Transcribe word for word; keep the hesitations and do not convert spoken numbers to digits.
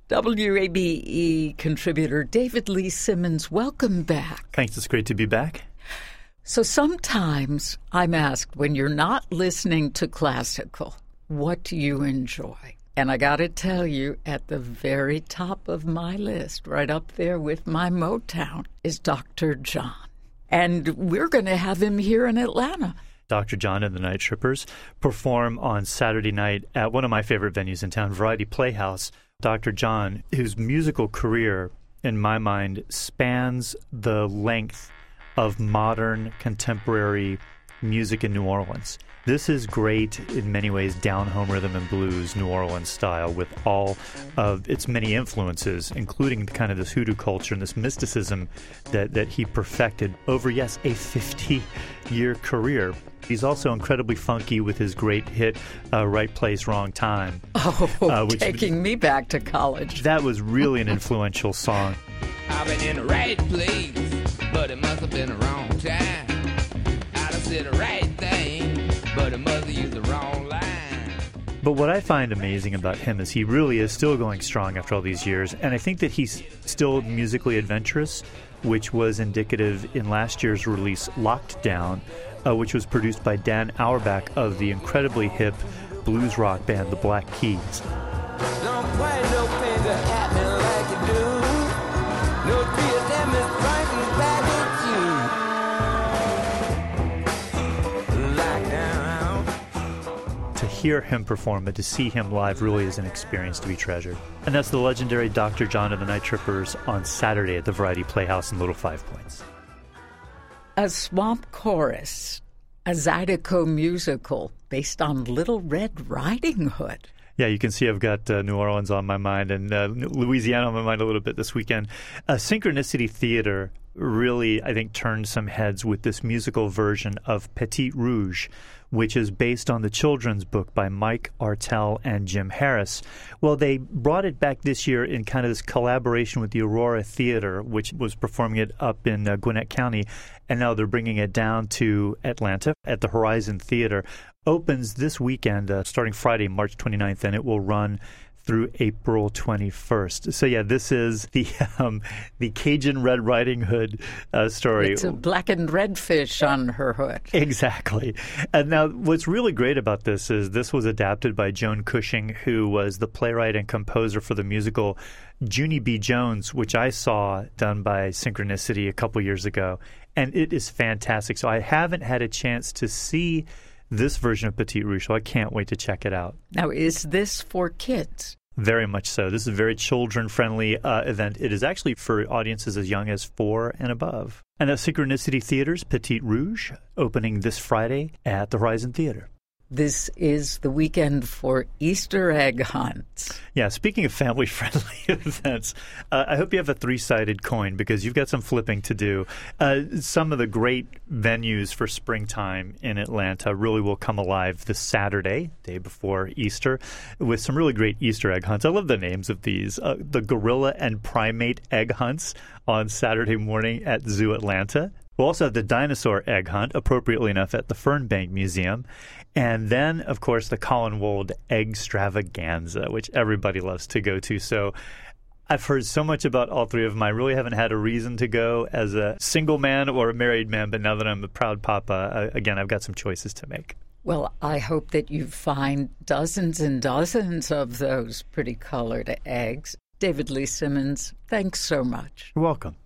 W A B E contributor David Lee Simmons, welcome back. Thanks. It's great to be back. So sometimes I'm asked, when you're not listening to classical, what do you enjoy? And I got to tell you, at the very top of my list, right up there with my Motown, is Doctor John. And we're going to have him here in Atlanta. Doctor John and the Night Trippers perform on Saturday night at one of my favorite venues in town, Variety Playhouse. Doctor John, whose musical career, in my mind, spans the length of modern contemporary music in New Orleans. This is great in many ways down-home rhythm and blues, New Orleans style, with all of its many influences, including kind of this hoodoo culture and this mysticism that, that he perfected over, yes, a fifty-year career. He's also incredibly funky with his great hit, uh, Right Place, Wrong Time. Oh, uh, which, taking me back to college. That was really an influential song. I've been in the right place, but it must have been the wrong time. I done said the right thing, but it must have used the wrong line. But what I find amazing about him is he really is still going strong after all these years, and I think that he's still musically adventurous, which was indicative in last year's release, Locked Down, uh, which was produced by Dan Auerbach of the incredibly hip blues rock band, the Black Keys. Don't quite no pain to happen like you do. No tears that Miss Franklin back at you. Locked down. To hear him perform, but to see him live really is an experience to be treasured. And that's the legendary Doctor John and the Night Trippers on Saturday at the Variety Playhouse in Little Five Points. A Swamp Chorus, a Zydeco musical based on Little Red Riding Hood. Yeah, you can see I've got uh, New Orleans on my mind and uh, Louisiana on my mind a little bit this weekend. Uh, Synchronicity Theater really, I think, turned some heads with this musical version of Petit Rouge, which is based on the children's book by Mike Artell and Jim Harris. Well, they brought it back this year in kind of this collaboration with the Aurora Theater, which was performing it up in uh, Gwinnett County, and now they're bringing it down to Atlanta at the Horizon Theater. Opens this weekend, uh, starting Friday, March twenty-ninth, and it will run through April twenty-first. So yeah, this is the um, the Cajun Red Riding Hood uh, story. It's a blackened redfish on her hood. Exactly. And now what's really great about this is this was adapted by Joan Cushing, who was the playwright and composer for the musical Junie B. Jones, which I saw done by Synchronicity a couple years ago. And it is fantastic. So I haven't had a chance to see this version of Petit Rouge, so I can't wait to check it out. Now, is this for kids? Very much so. This is a very children-friendly uh, event. It is actually for audiences as young as four and above. And at Synchronicity Theater's Petit Rouge, opening this Friday at the Horizon Theater. This is the weekend for Easter egg hunts. Yeah, speaking of family-friendly events, uh, I hope you have a three-sided coin because you've got some flipping to do. Uh, some of the great venues for springtime in Atlanta really will come alive this Saturday, day before Easter, with some really great Easter egg hunts. I love the names of these. Uh, the Gorilla and Primate Egg Hunts on Saturday morning at Zoo Atlanta. We'll also have the dinosaur egg hunt, appropriately enough, at the Fernbank Museum. And then, of course, the Colin Wold Egg Extravaganza, which everybody loves to go to. So I've heard so much about all three of them. I really haven't had a reason to go as a single man or a married man, but now that I'm a proud papa, uh, again, I've got some choices to make. Well, I hope that you find dozens and dozens of those pretty colored eggs. David Lee Simmons, thanks so much. You're welcome.